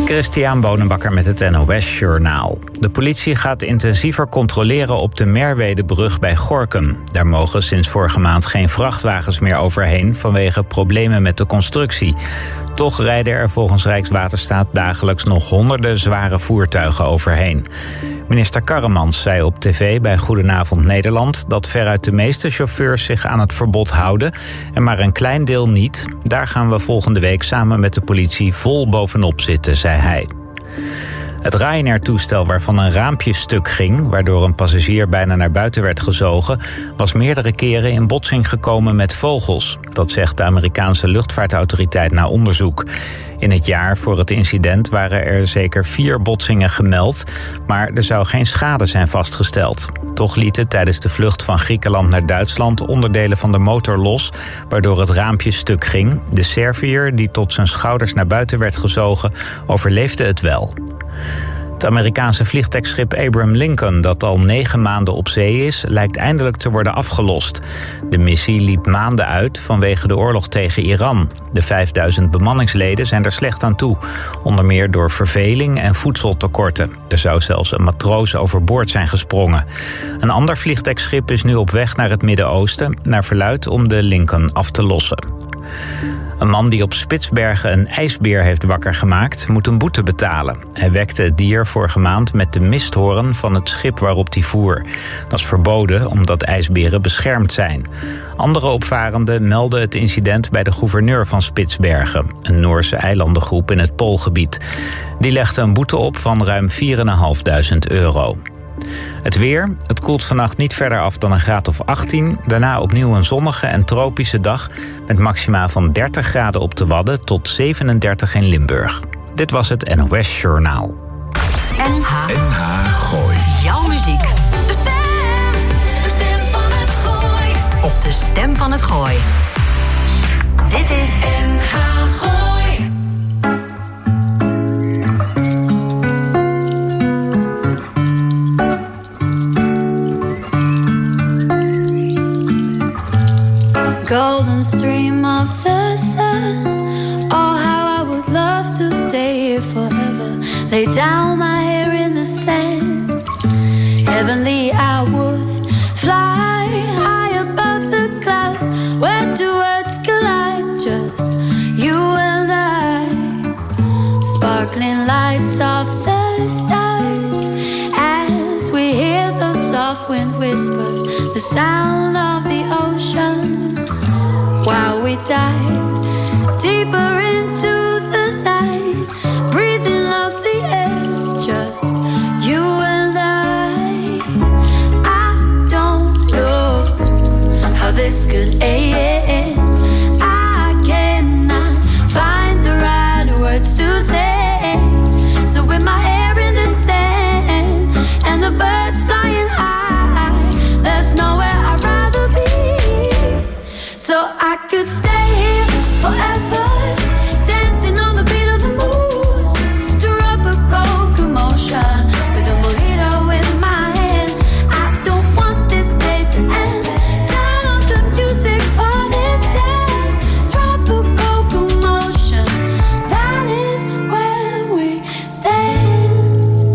Christian Bonenbakker met het NOS Journaal. De politie gaat intensiever controleren op de Merwedebrug bij Gorinchem. Daar mogen sinds vorige maand geen vrachtwagens meer overheen vanwege problemen met de constructie. Toch rijden er volgens Rijkswaterstaat dagelijks nog honderden zware voertuigen overheen. Minister Karremans zei op tv bij Goedenavond Nederland dat veruit de meeste chauffeurs zich aan het verbod houden en maar een klein deel niet. Daar gaan we volgende week samen met de politie vol bovenop zitten, zei hij. Het Ryanair-toestel waarvan een raampje stuk ging, waardoor een passagier bijna naar buiten werd gezogen, was meerdere keren in botsing gekomen met vogels. Dat zegt de Amerikaanse luchtvaartautoriteit na onderzoek. In het jaar voor het incident waren er zeker 4 botsingen gemeld, maar er zou geen schade zijn vastgesteld. Toch lieten tijdens de vlucht van Griekenland naar Duitsland onderdelen van de motor los, waardoor het raampje stuk ging. De Serviër, die tot zijn schouders naar buiten werd gezogen, overleefde het wel. Het Amerikaanse vliegdekschip Abraham Lincoln, dat al 9 maanden op zee is, lijkt eindelijk te worden afgelost. De missie liep maanden uit vanwege de oorlog tegen Iran. De 5000 bemanningsleden zijn er slecht aan toe, onder meer door verveling en voedseltekorten. Er zou zelfs een matroos overboord zijn gesprongen. Een ander vliegdekschip is nu op weg naar het Midden-Oosten, naar verluidt om de Lincoln af te lossen. Een man die op Spitsbergen een ijsbeer heeft wakker gemaakt, moet een boete betalen. Hij wekte het dier vorige maand met de misthoorn van het schip waarop hij voer. Dat is verboden omdat ijsberen beschermd zijn. Andere opvarenden melden het incident bij de gouverneur van Spitsbergen, een Noorse eilandengroep in het Poolgebied. Die legde een boete op van ruim €4.500. Het weer. Het koelt vannacht niet verder af dan een graad of 18. Daarna opnieuw een zonnige en tropische dag met maxima van 30 graden op de Wadden tot 37 in Limburg. Dit was het NOS Journaal. NH Gooi. Jouw muziek. De stem van het Gooi. Op de stem van het Gooi. Dit is NH Gooi. Golden stream of the sun. Oh, how I would love to stay here forever. Lay down my hair in the sand. Heavenly, I would fly high above the clouds, where two worlds collide, just you and I. Sparkling lights of the stars, as we hear those soft wind whispers, the sound of the ocean. While we dive deeper into the night, breathing up the air, just you and I. I don't know how this could end. I cannot find the right words to say. So with my hair in the sand and the birds flying high, there's nowhere I'd rather be. So I could stay here forever, dancing on the beat of the moon, tropical commotion, with a mojito in my hand. I don't want this day to end. Turn on the music for this dance. Tropical commotion, that is where we stand.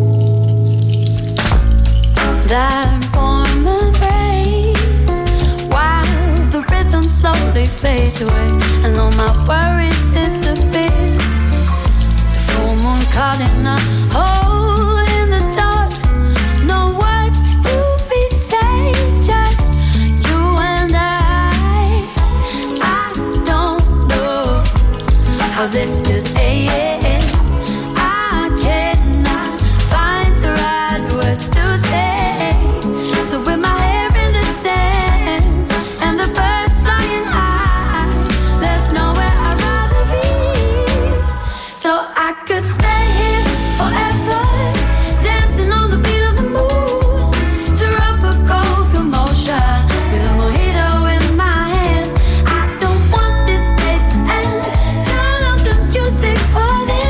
That warm embrace, while the rhythm slowly fades away, and all my worries disappear. The full moon caught in a hole in the dark. No words to be said, just you and I. I don't know how this could end. I cannot find the right words to say. So with my hair in the sand and the birds flying high, there's nowhere I'd rather be. So I could stay here forever, dancing on the beat of the moon, tropical commotion, with a mojito in my hand. I don't want this day to end. Turn up the music for this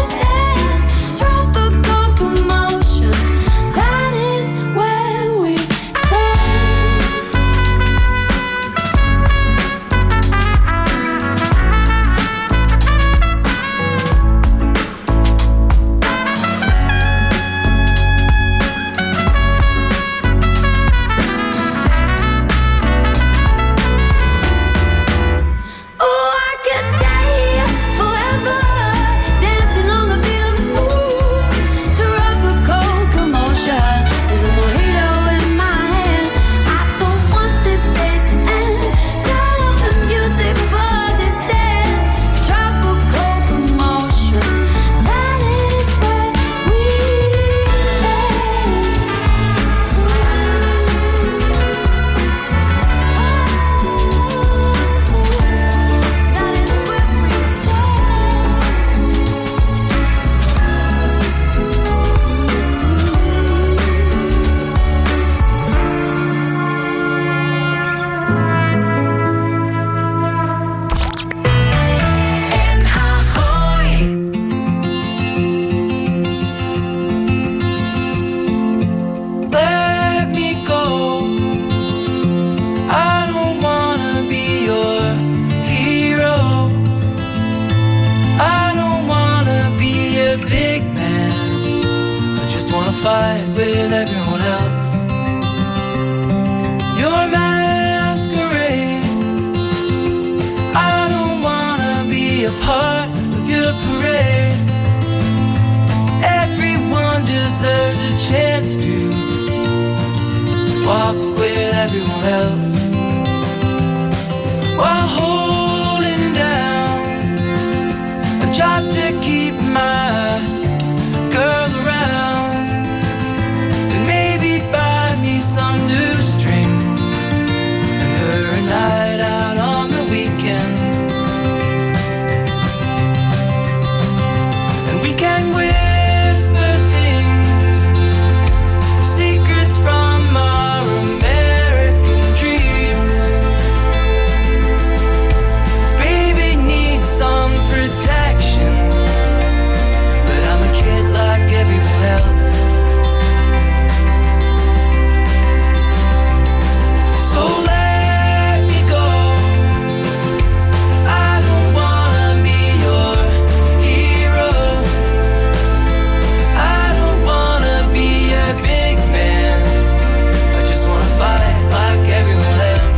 fight with everyone else. Your masquerade, I don't wanna be a part of your parade. Everyone deserves a chance to walk with everyone else while holding down a job to keep my girl around, and maybe buy me some new strings and her a night out on the weekend. And we can whisper things, secrets from our American dreams. Baby needs some protection, but I'm a kid like everyone else. So let me go. I don't wanna be your hero. I don't wanna be a big man. I just wanna fight like everyone else.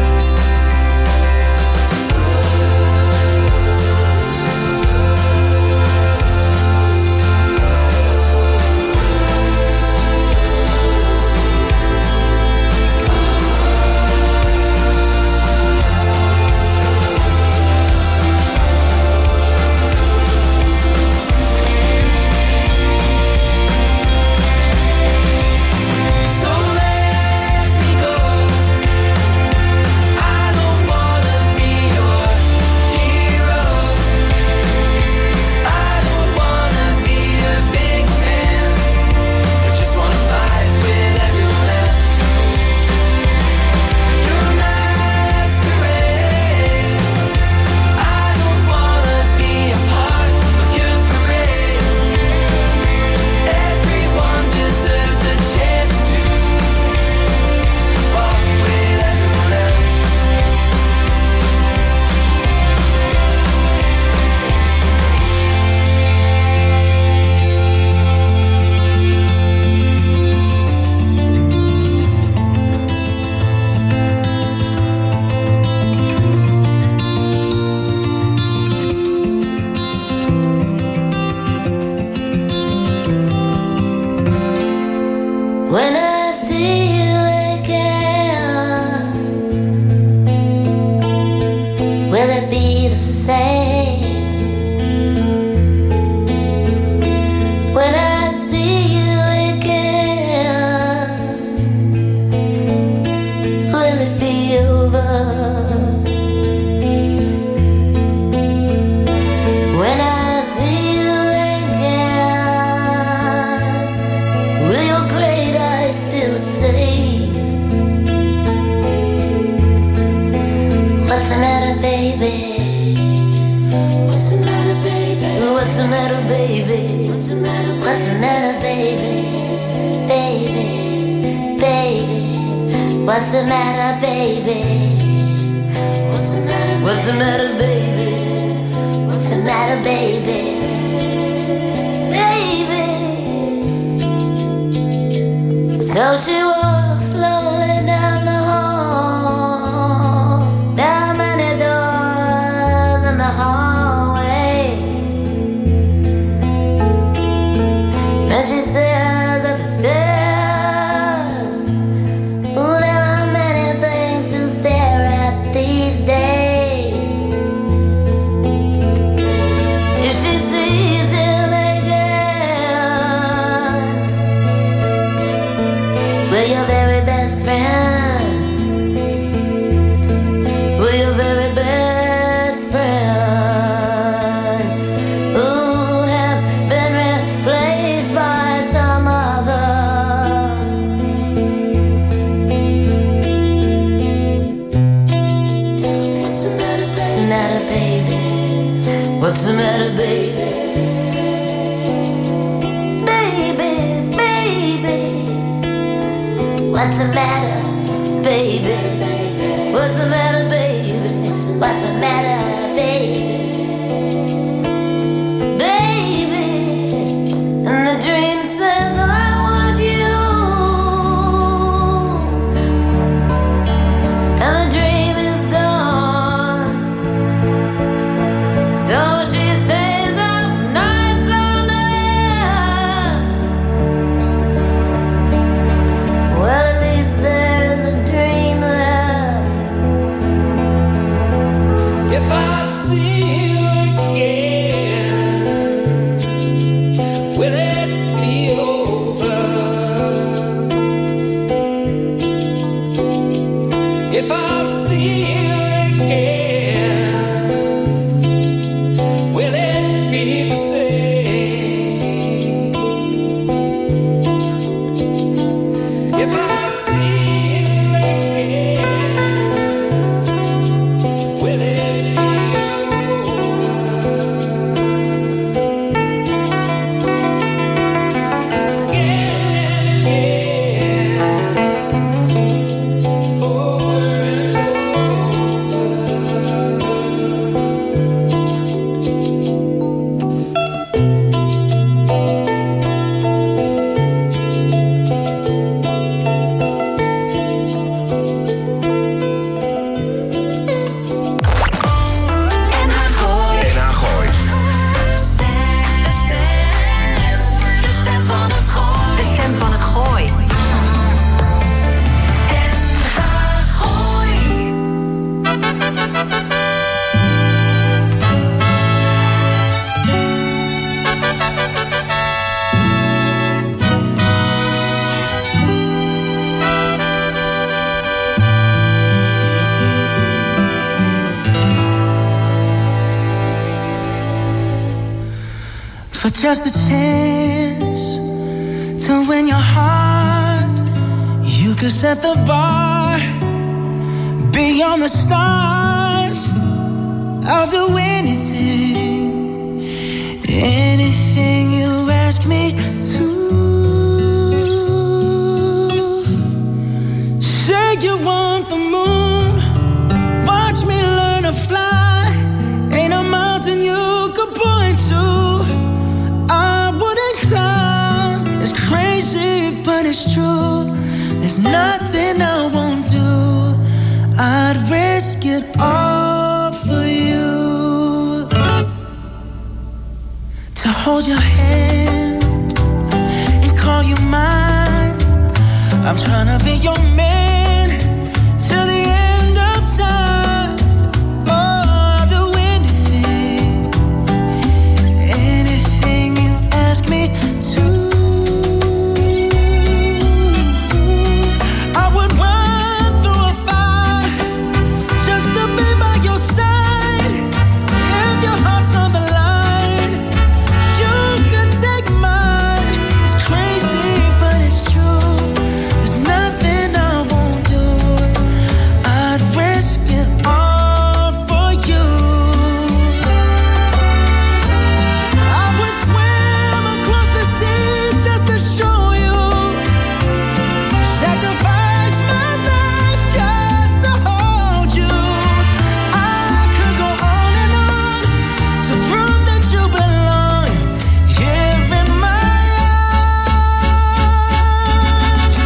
So let me go. I don't wanna be your hero. I don't wanna be a big man. I just wanna fight with everyone else. Your masquerade, I don't wanna be a part of your parade. Everyone deserves a chance to walk with everyone else. When I see you again, will it be the same? When I see you again, will it be over? When I see you again, will your great eyes still say, what's the matter, baby? What's the matter, baby? What's the matter, baby? What's the matter, what's the matter, baby? Baby, baby, what's the matter, baby? What's the matter, what's the matter, baby? What's the matter, baby? Baby. So she walks slowly down the hall. There are many doors in the hallway, and she stares at the stairs. Ooh, there are many things to stare at these days. If she sees him again, will your very best friend, will your very best friend, who have been replaced by some other? What's the matter, baby? What's the matter, baby? Baby, baby, what's the matter, baby? What's the matter, baby? What's the matter, baby? Baby, and the dream says I want for just a chance to win your heart. You could set the bar beyond the stars. I'll do anything, anything you ask me to. Say you want the moon, watch me learn to fly. Ain't a mountain you could point to I wouldn't climb. It's crazy, but it's true. There's nothing I won't do. I'd risk it all for you. To hold your hand and call you mine. I'm trying to be your man till the end of time. Oh, I'll do anything, anything you ask me to. I would run through a fire just to be by your side. If your heart's on the line, you could take mine. It's crazy, but it's true. There's nothing I won't do. I'd risk it all for you. I would swim across the sea just to show you. Sacrifice my life just to hold you. I could go on and on to prove that you belong here in my arms.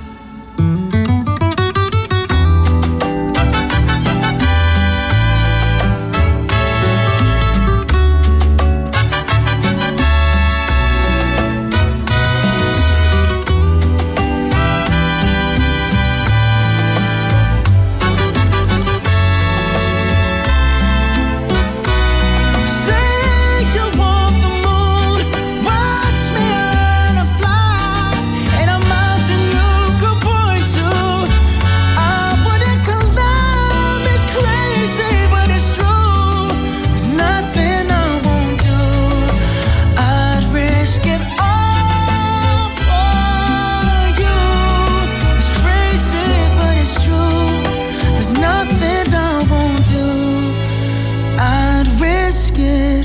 Say you want the moon, watch me learn to fly. Ain't a mountain you could point to I wouldn't climb. It's crazy, but it's true. There's nothing I won't do. I'd risk it all for you. It's crazy, but it's true. There's nothing I won't do. I'd risk it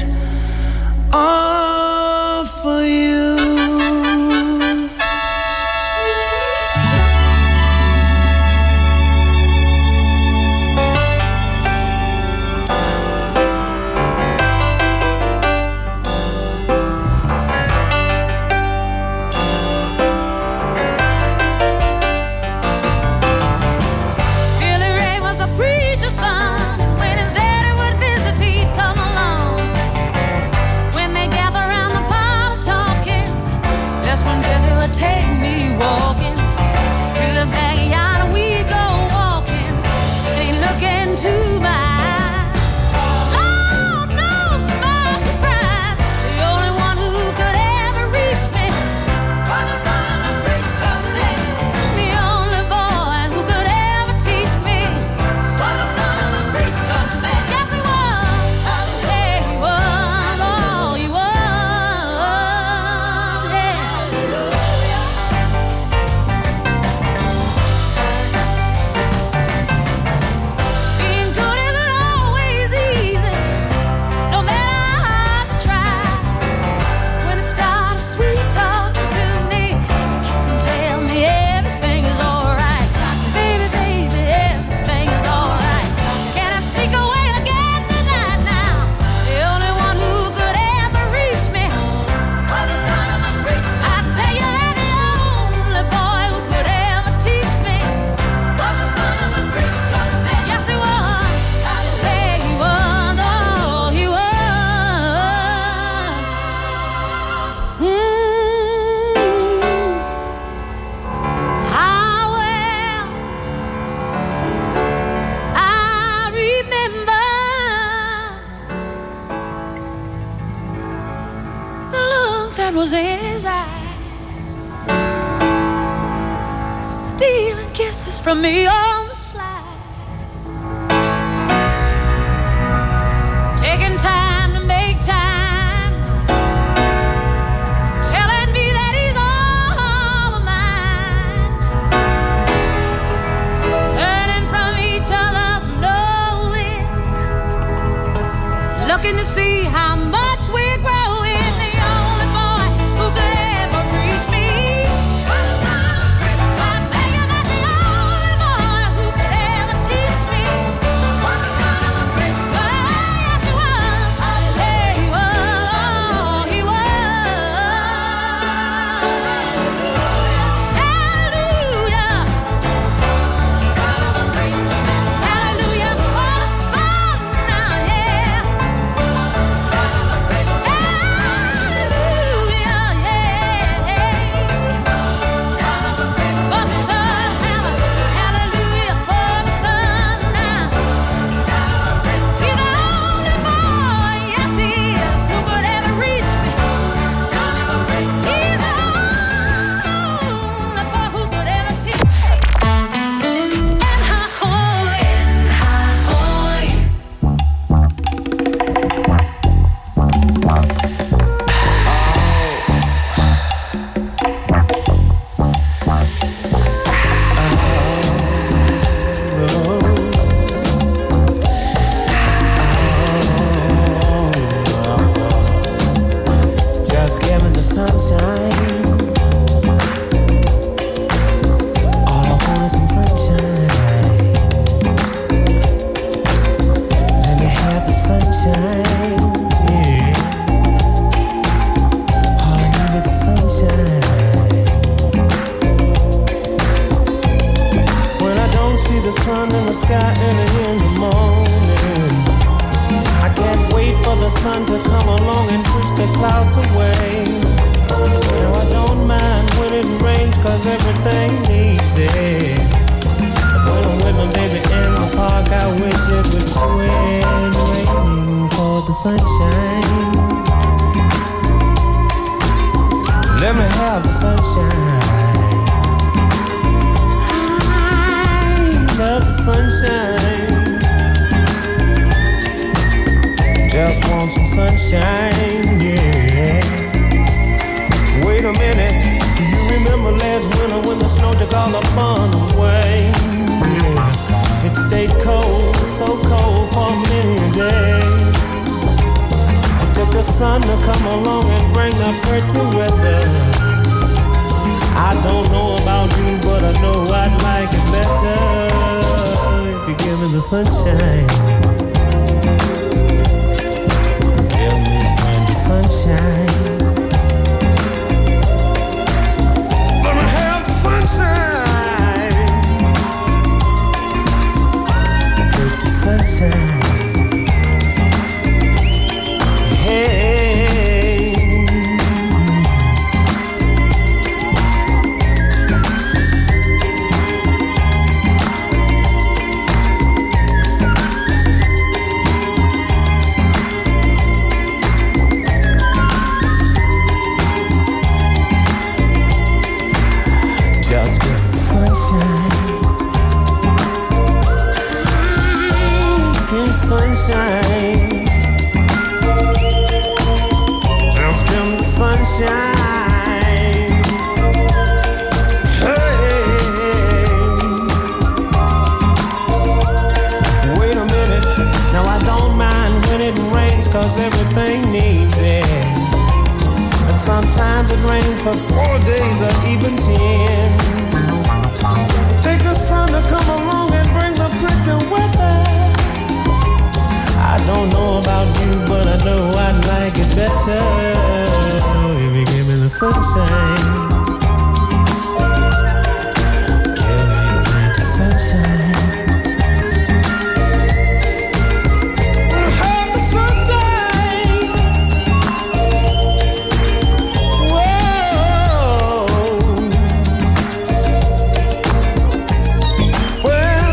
all for you. Billy Ray was a preacher's son. When his daddy would visit, he'd come along. When they gather around the parlor talking, that's when Billy would take me walking through the backyard, and we'd go walking, and he'd look into my eyes. Lord knows to my surprise, the only one who could ever reach me was the son of a preacher man. The only boy who could ever teach me was the son of a preacher man. Yes, he was. Yeah, he was. Oh, he was. Yeah. Being good isn't always easy, no matter how hard to try. When it starts sweet talking to me, you kiss and tell me everything is alright. Baby, baby, everything is alright. Can I sneak away again tonight now? The only one who could ever reach me was the son of a preacher. I tell you that the only boy who could ever teach me was the son of a preacher man. Yes, he was. Yeah, he was. Oh, he was. How well I remember the look that was in his eyes, stealing kisses from me on the slide, taking time to make time sunshine. All I want is some sunshine. Let me have the sunshine. Yeah. All I need is sunshine. When I don't see the sun in the sky early in the morning, I can't wait for the sun to come along and push the clouds away. Now I don't mind when it rains, cause everything needs it. But when I'm with my baby in the park, I wish it would quit raining for the sunshine. Let me have the sunshine. I love the sunshine. Just want some sunshine, yeah. Wait a minute, do you remember last winter when the snow took all the fun away? Yeah. It stayed cold, so cold for many a day. It took the sun to come along and bring the pretty weather. I don't know about you, but I know I'd like it better if you give me the sunshine. Sunshine. Let me have the sunshine. Pretty sunshine. Hey. Sunshine. Just give me sunshine. Hey. Wait a minute. Now I don't mind when it rains, cause everything needs it. But sometimes it rains for 4 days or even 10. Take the sun to come along and bring the pretty weather. I don't know about you, but I know I'd like it better if you give me the sunshine. Give me the sunshine. Have the sunshine. Whoa. Well,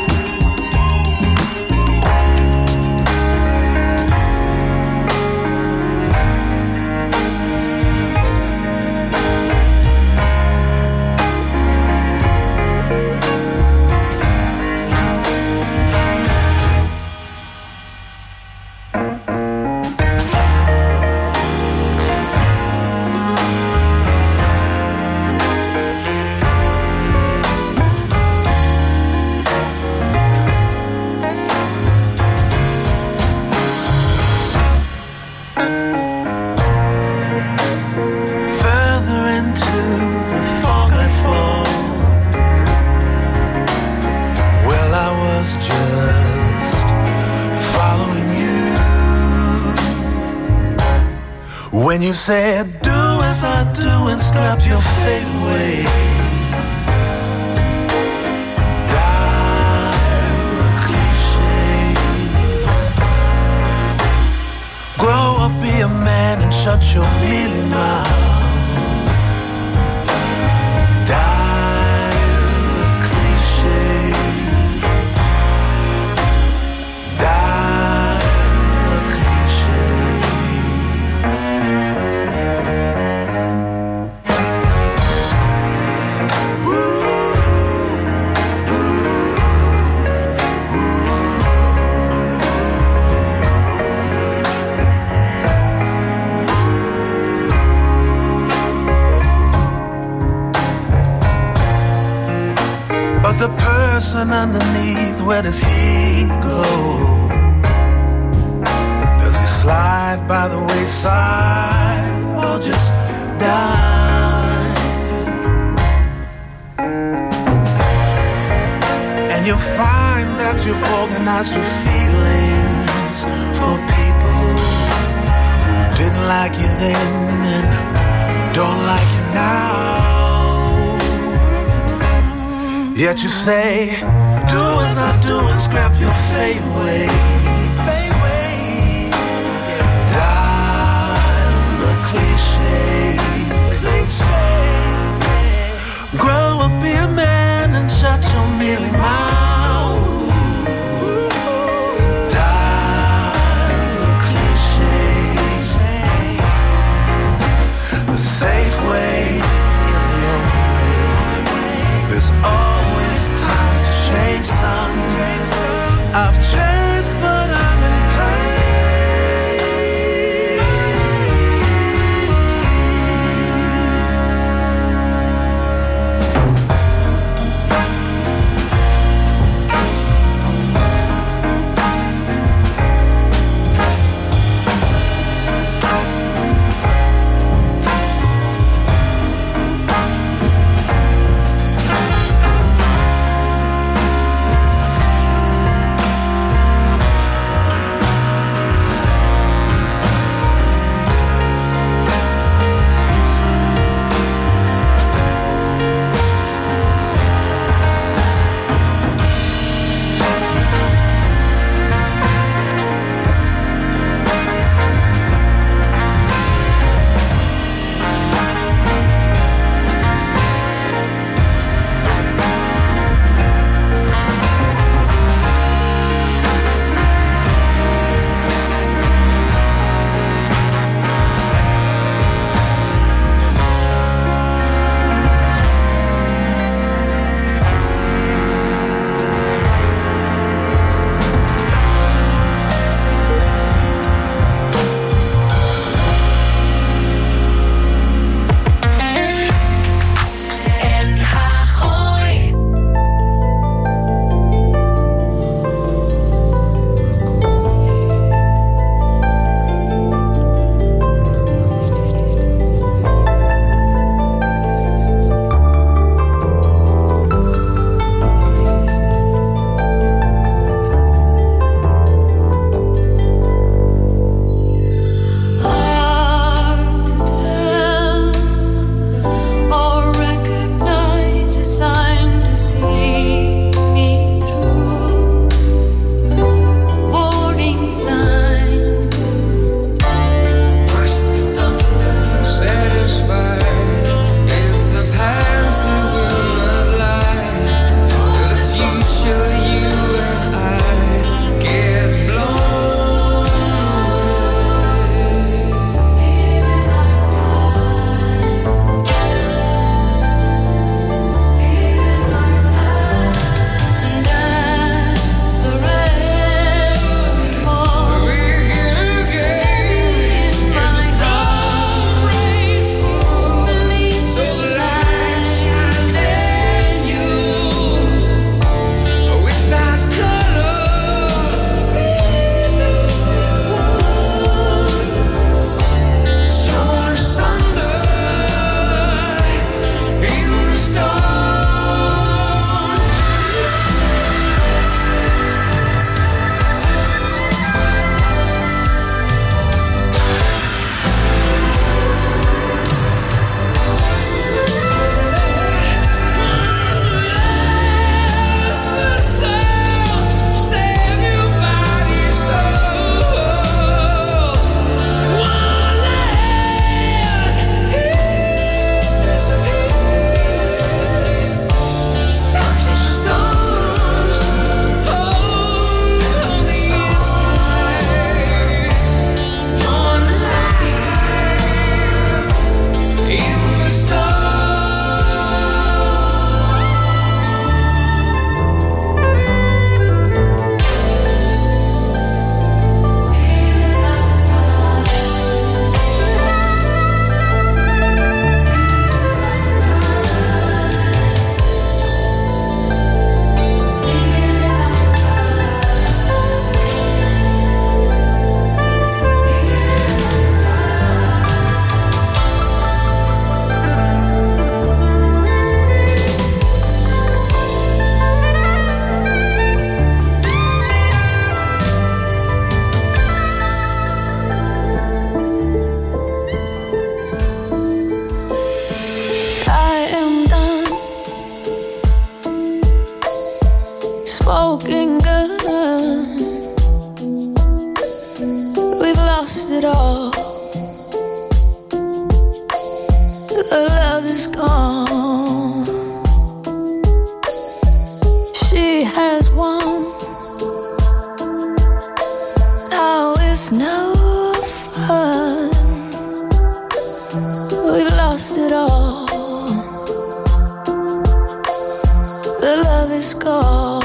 when you said, do as I do and scrap your fade away. Die a cliche. Grow up, be a man and shut your mealy mouth. The person underneath, where does he go? Does he slide by the wayside or just you find that you've organized your feelings for people who didn't like you then and don't like you now. Yet you say, do as I do and scrap your fade away. Grow up, be a man and shut your mealy mouth. Die the cliches. The safe way is the only way. There's always time to change some. I've changed, but is gone. She has won. Now it's no fun. We've lost it all. The love is gone.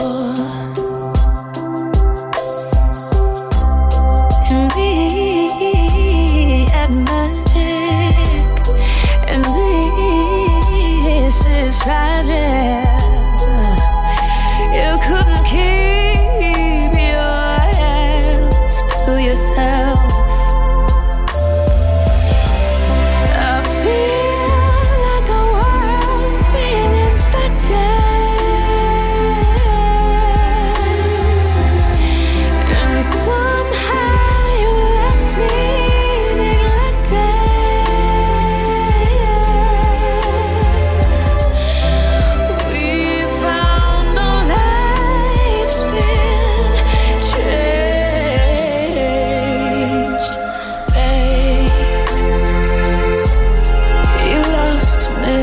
And we had magic, and this is tragic. You couldn't keep your hands to yourself. I feel like the world's been infected, and somehow you left me neglected. We found our lives been changed, babe. You lost me,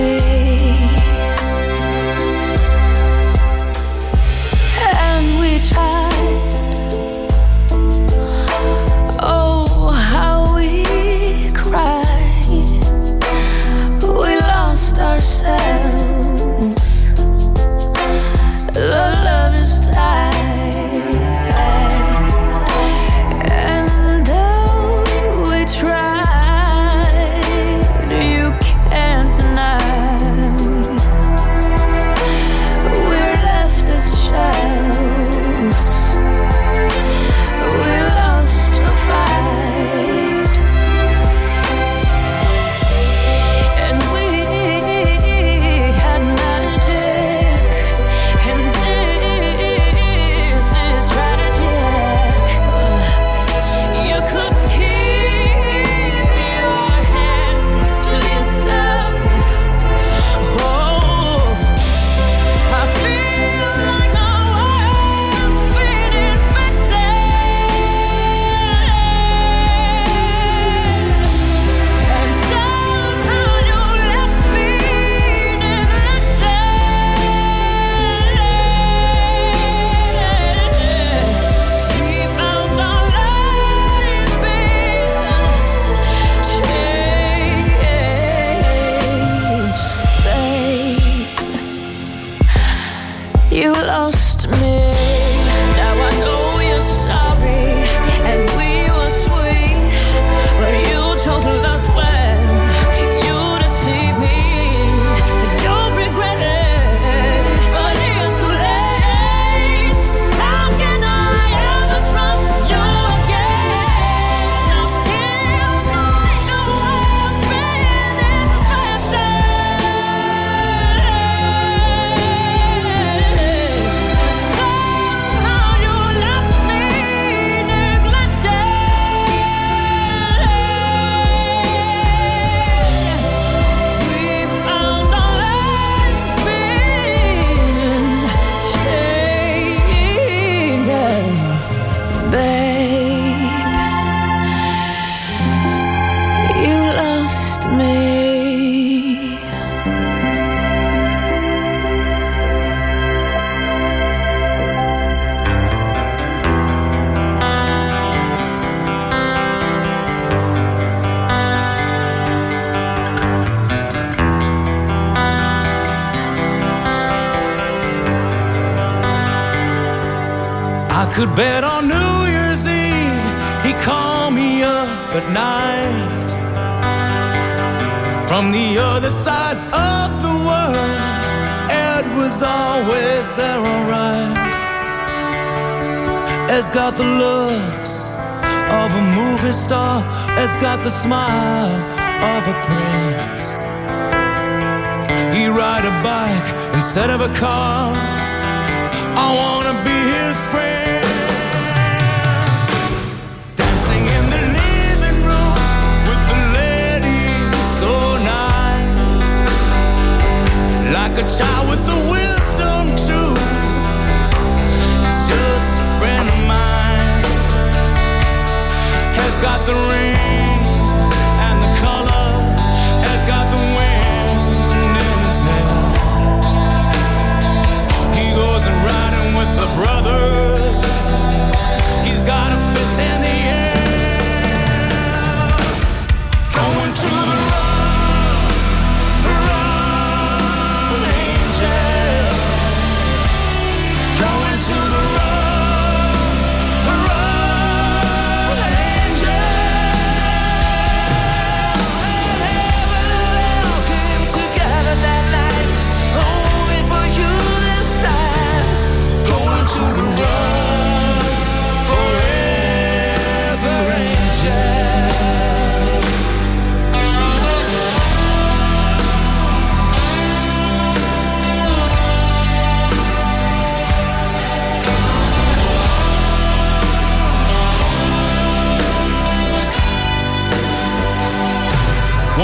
and we tried. Oh, how we cried. We lost ourselves. The love is died. And though we tried, you can't deny we're left as shells. We lost the fight, and we had magic, and this is tragic. You couldn't keep your hands to yourself. Oh, I feel like the world's been infected, and somehow you left me neglected. We found our lives been changed, babe. You lost me. Now I know you're sorry, and we were sweet, but you chose a lost plan. You deceived me, and you'll regret it. But it's too late. How can I ever trust you again? I feel like the world's been infected. Somehow you left me neglected. We found our lives been changed, babe. You lost me. I could bet on New Year's Eve he'd call me up at night from the other side of the world. Ed was always there, alright. Ed's got the looks of a movie star. Ed's got the smile of a prince. He'd ride a bike instead of a car. I wanna be his friend. Dancing in the living room with the ladies, so nice. Like a child with the wisdom truth. He's just a friend of mine. Has got the rings and the colors. Has got the wind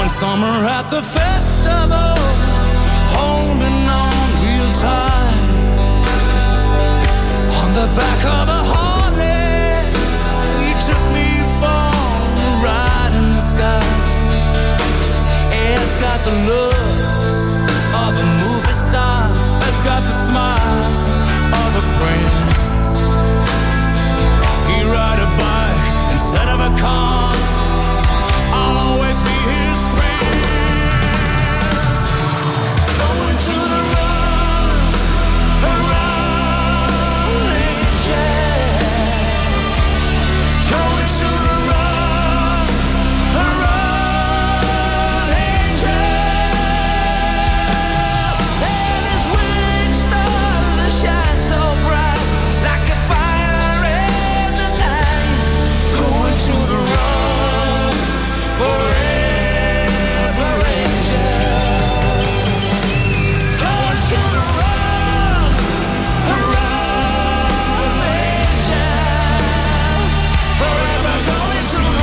One summer at the festival, holding on real tight, on the back of a Harley, he took me for a ride in the sky. It's got the looks of a movie star, it's got the smile of a prince. He ride a bike instead of a car, I'll always be his friend. Going to the rolling jet. Going to the rolling jet. And his wings start to shine so bright, like a fire in the night. Going to the forever angel. Going to the rolling angel. Forever going to the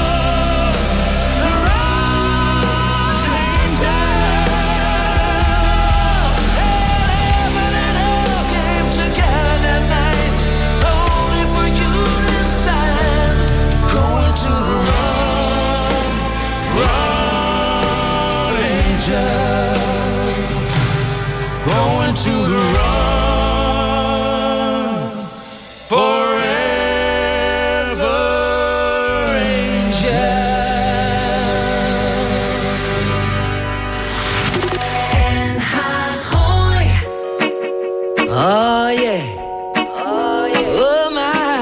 rolling angel. Heaven and hell came together that night, only for you this time. Going to the rolling angel. Going to the forever angel. NH Gooi. Oh yeah. Oh my.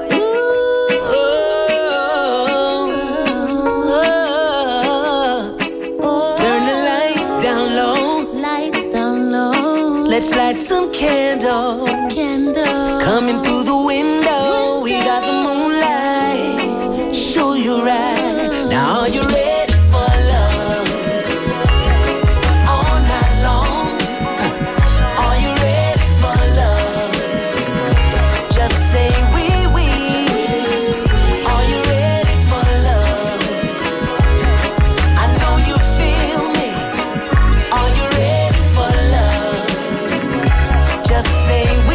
Turn the lights down low. Lights down low. Let's light some candles. Coming through the window, we got the moonlight. Show you right. Now are you ready for love? All night long. Are you ready for love? Just say we. Are you ready for love? I know you feel me. Are you ready for love? Just say we.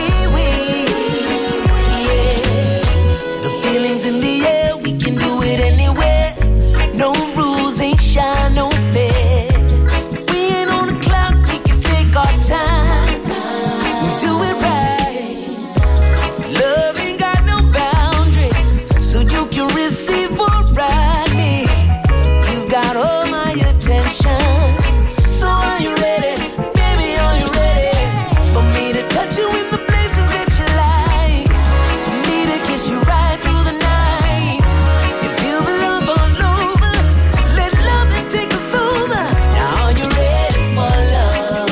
Yeah. The feelings in the air, we can do it anywhere. No rules, ain't shy, no fear. We ain't on the clock, we can take our time. We do it right. Love ain't got no boundaries, so you can receive or ride me. You got all my attention. So are you ready? Baby, are you ready? For me to touch you in the places that you like. For me to kiss you right through the night. You feel the love all over. Let love then take us over. Now are you ready for love?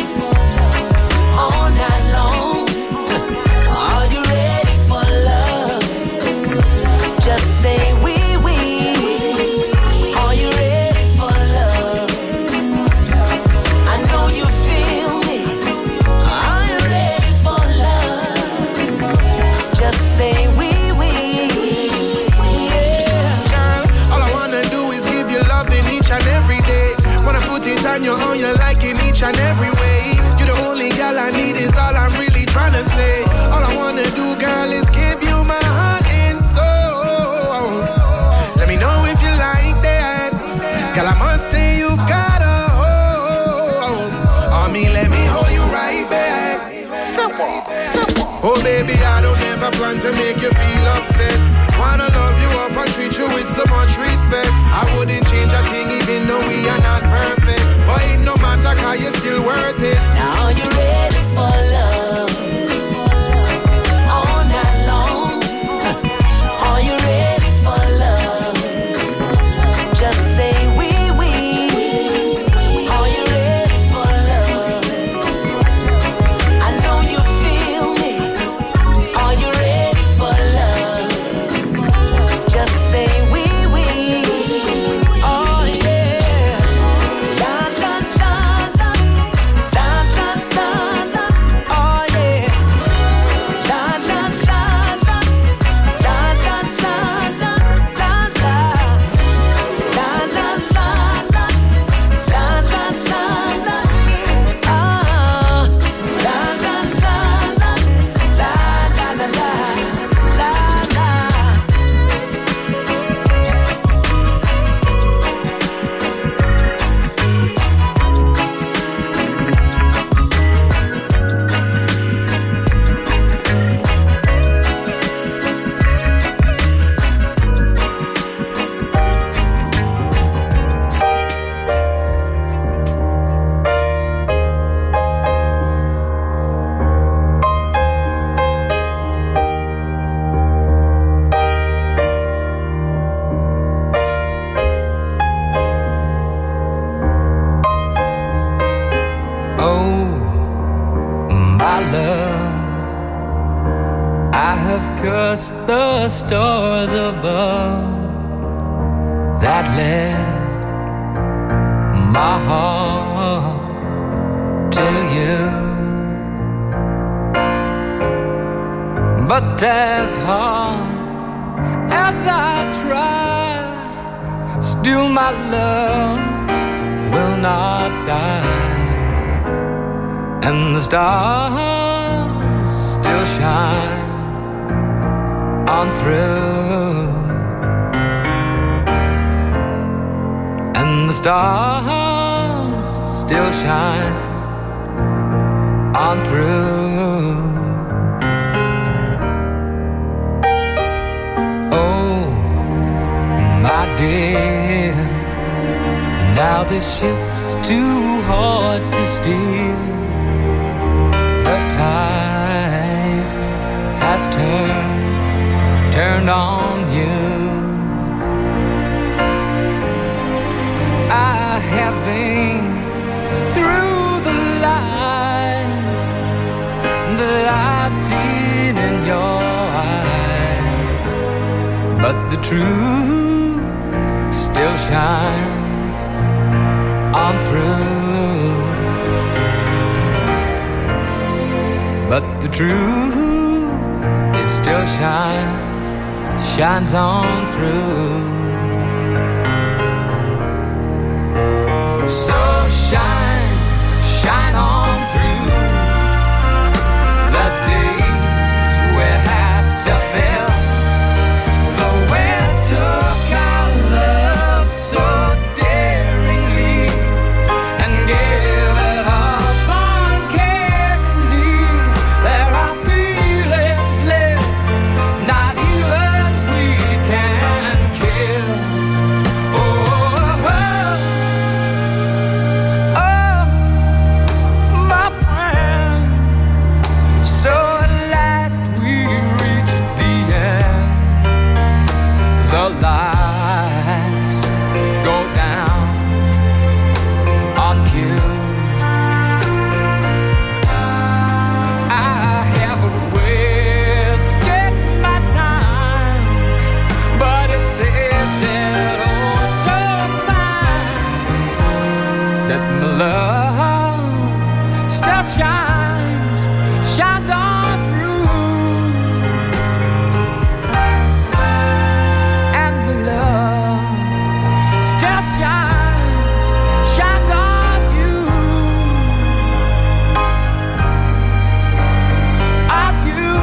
All night long. Are you ready for love? Just say we. Are you ready for love? I know you feel me. Are you ready for love? Just say we. Yeah. Girl, all I wanna do is give you love in each and every day. Wanna put it on you like in each and every way. You're the only girl I need is all I'm really trying to say. All I wanna do, girl, is give you my heart and soul. Let me know if you like that. Girl, I must say you've got a hold on me, let me hold you right back. Oh baby, I don't ever plan to make you feel upset. Wanna love you up and treat you with so much respect. I wouldn't change a thing even though we are not perfect. But it no matter, cause you're still worth it. Now are you ready for love? All night long. Are you ready for love? Just say we. Are you ready for love? I know you feel me. Are you ready for love? Just say we. Oh yeah. curse the stars above that led my heart to you. But as hard as I try, still my love will not die, and the stars still shine on through, and the stars still shine on through. Oh, my dear, now this ship's too hard to steer. The tide has turned on you. I have been through the lies that I've seen in your eyes, but the truth still shines on through. But the truth, it still shines on through. So shine on through the days we have to fill. The wind took our love so daringly and gave it up uncaringly. There are feelings left not even we can kill. The lights go down on cue. I haven't wasted my time, but it tasted oh so fine that my love still shines on through. Shines on you, on you.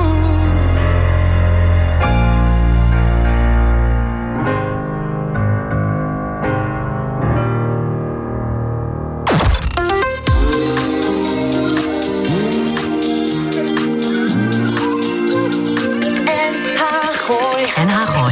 NH Gooi.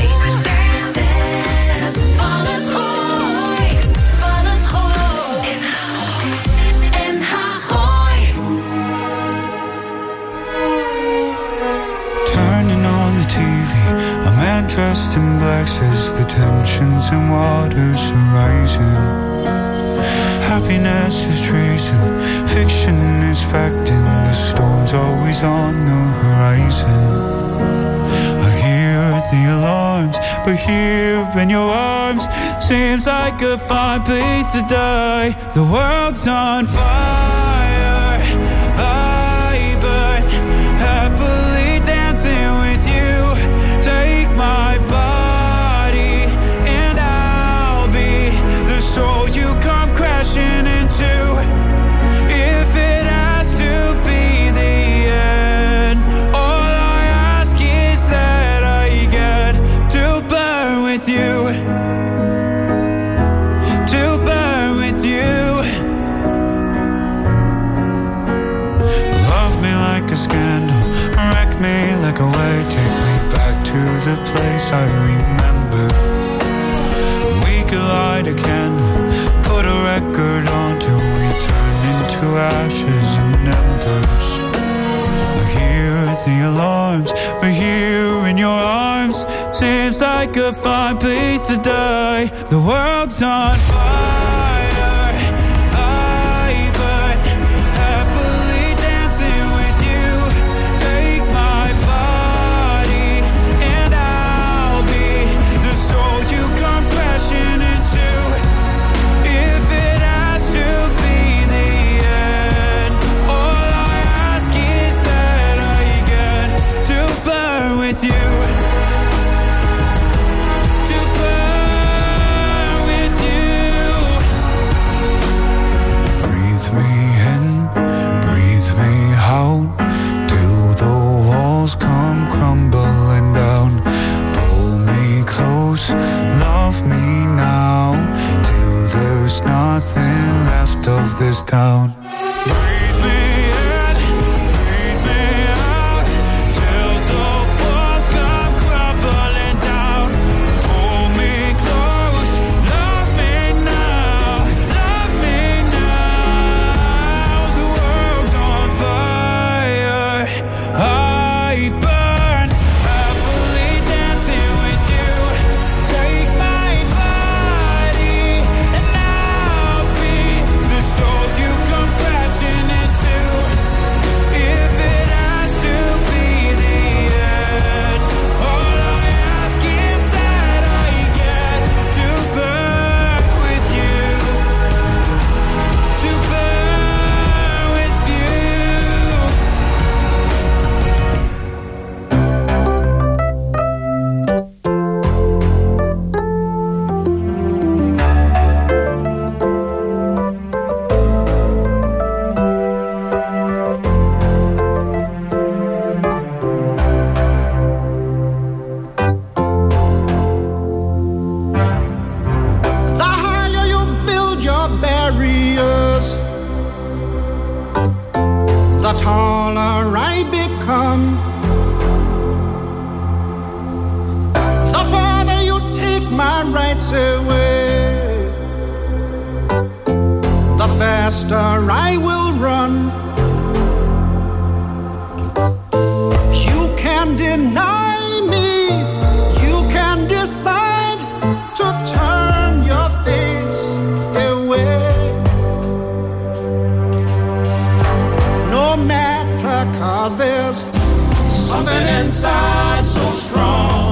Dressed in black says the tensions and waters are rising. Happiness is treason, fiction is fact, and the storm's always on the horizon. I hear the alarms, but here in your arms seems like a fine place to die. The world's on fire, I burn happily dancing with you. Take my body and I'll be the soul you come crashing into. If it has to be the end, all I ask is that I get to burn with you. To burn with you. Love me like a scandal, wreck me like a wave, take me back to the place I remember. We could light a candle, put a record on till we turn into ashes and embers. I hear the alarms, but here in your arms seems like a fine place to die. The world's on fire, I burn happily dancing with you. Take my body nothing left of this town. Breathe me in, breathe me out, till the walls come crumbling down. Pull me close, love me now, love me now. The world's on fire, I burn, happily dancing with you. Take my body and I'll be the soul you come crashing into. If it has to be the end, all I ask is that I get to burn with you, to burn with you. The higher you build your barriers, the taller I become. The farther you take my rights away, the faster I will run. You can deny me, you can decide to turn your face away. No matter, 'cause there's something inside so strong.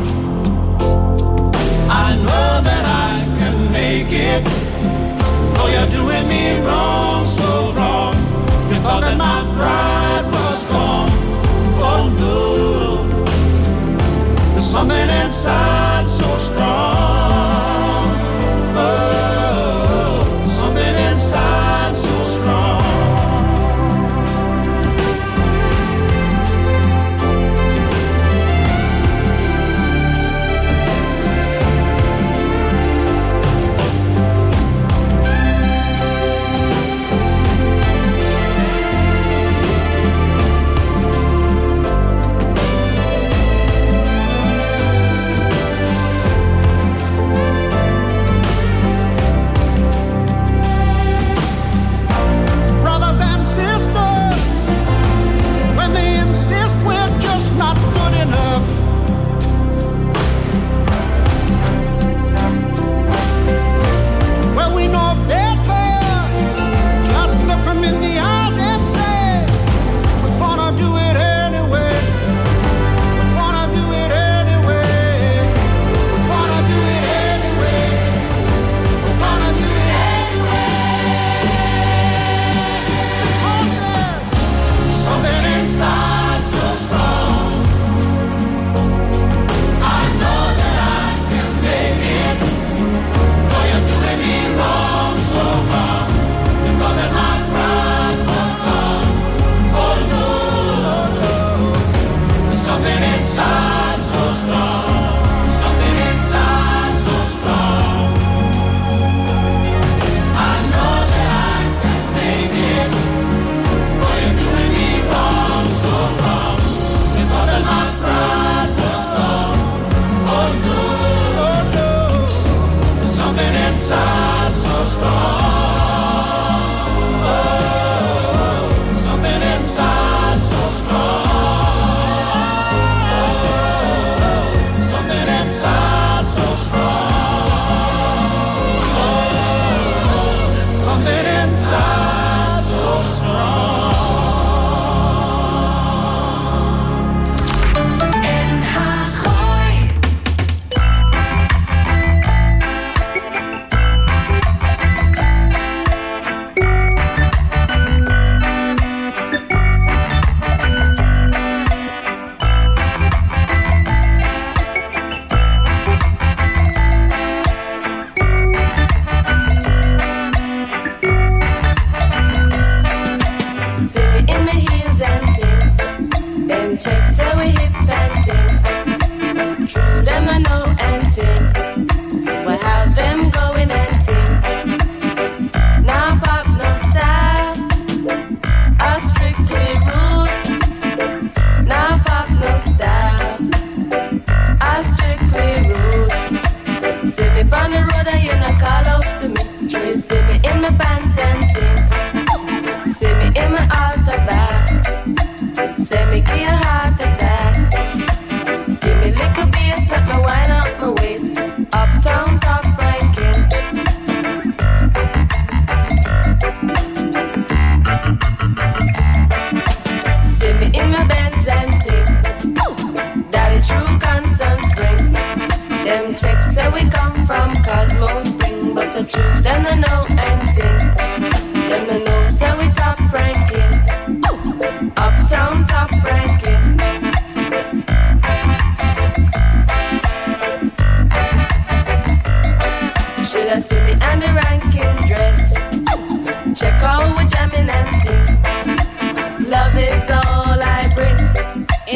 I know that I can make it. Though you're doing me wrong, so wrong. You thought that my pride was gone. Oh no,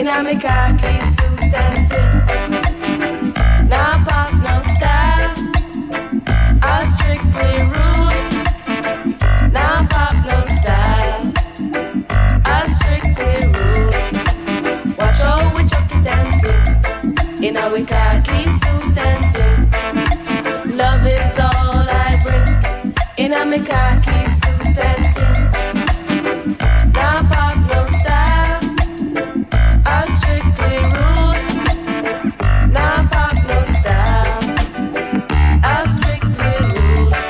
in a me khaki suit and tin. Now pop no style, I strictly roots. Now pop no style, I strictly roots. Watch out we chuck it and tin, in a we khaki suit and tin. Love is all I bring, in a me khaki suit and tin. Now pop no style, I strictly roots. Now pop no style, I strictly roots.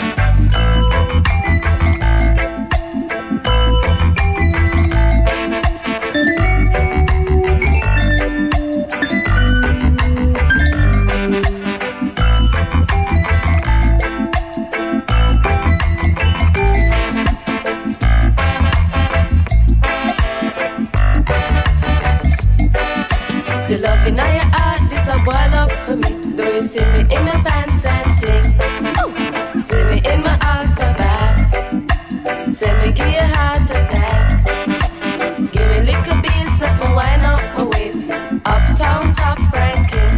The love in your heart, this a boil up for me. Do you see me in my pants and ting? Ooh. See me in my altar back. See me give you a heart attack. Give me little beats, make me wind up my waist. Uptown top ranking.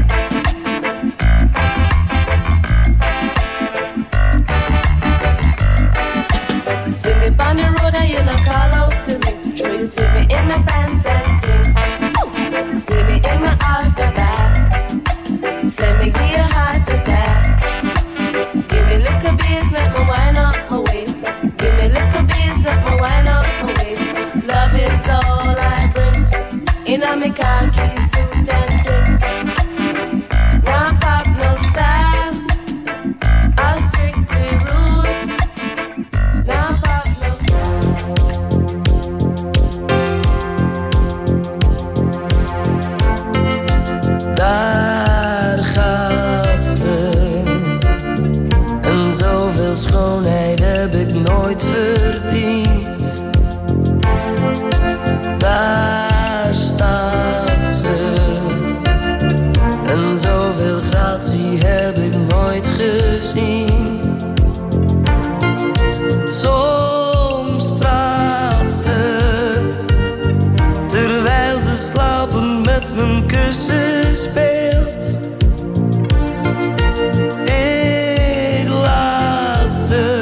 See me on the road and you not call out to me. Sure you see me in my pants and ting. See me in my altar back. Send me give a heart attack. Give me little beats, make me wind up my waist. Give me little beats, make me wind up my waist. Love is all I bring, in a me khaki suit and tin. Now pop no style, I strictly roots. Now pop no Daar gaat ze. En zoveel schoonheid heb ik nooit verdiend. Daar staat ze. En zoveel gratie heb ik nooit gezien. Soms praat ze, terwijl ze slapend met mijn kussen speelt. Ik laat ze,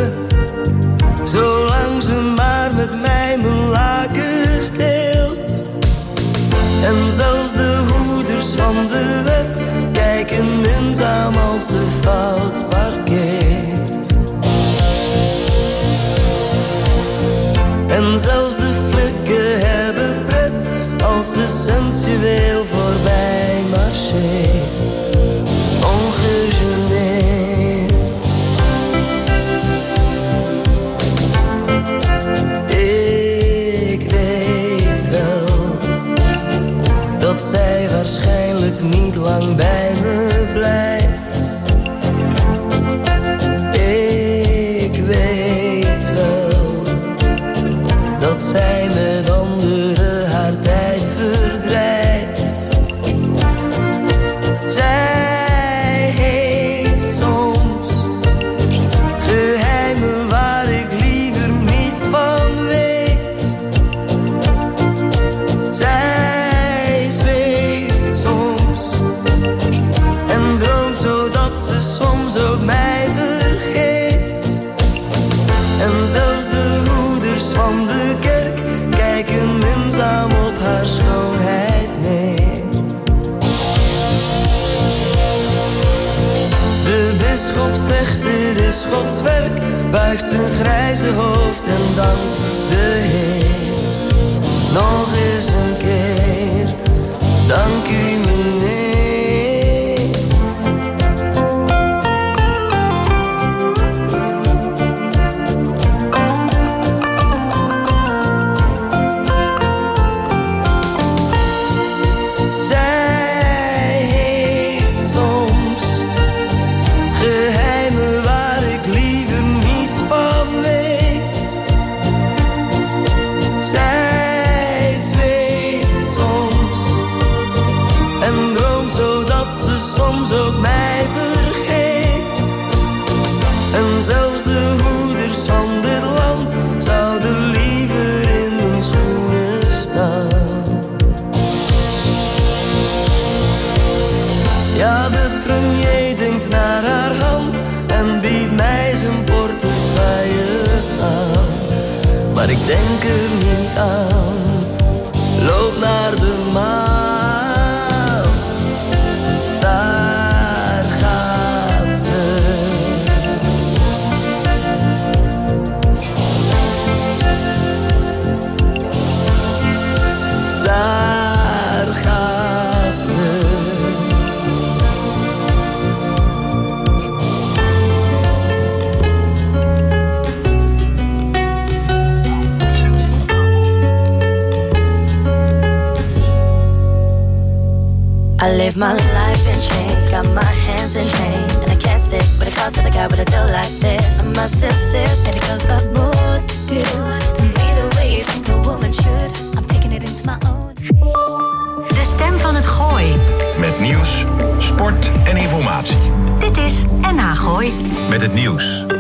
zolang ze maar met mij mijn lakens deelt. En zelfs de hoeders van de wet kijken minzaam als ze fout parkeert. En zelfs de flikken hebben pret als ze sensueel voorbij marcheert. Ongegeneerd. Ik weet wel dat zij waarschijnlijk niet lang bij me blijft. Ik weet wel dat zij met anderen haar tijd verdrijft. Zij heeft soms geheimen waar ik liever niets van weet. Zij zweeft soms en droomt zodat ze soms ook mij vergeet. En zelfs de hoeders van de kerk kijken minzaam op haar schoonheid neer. De bisschop zegt dit is Gods werk, buigt zijn grijze hoofd en dankt de Heer. Nog eens een keer, dank u meneer. Soms ook mij vergeet. En zelfs de hoeders van dit land zouden liever in mijn schoenen staan. maar ik denk er niet aan. Loop naar de maan, daar gaat ze. Daar gaat ze. I live my life in chains, got my hands in chains, and I can't stick with a call to the guy with a dough like this. I must insist that it goes got more to do. To be the way you think a woman should. I'm taking it into my own. De stem van het Gooi. Met nieuws, sport en informatie. Dit is NH Gooi. Met het nieuws.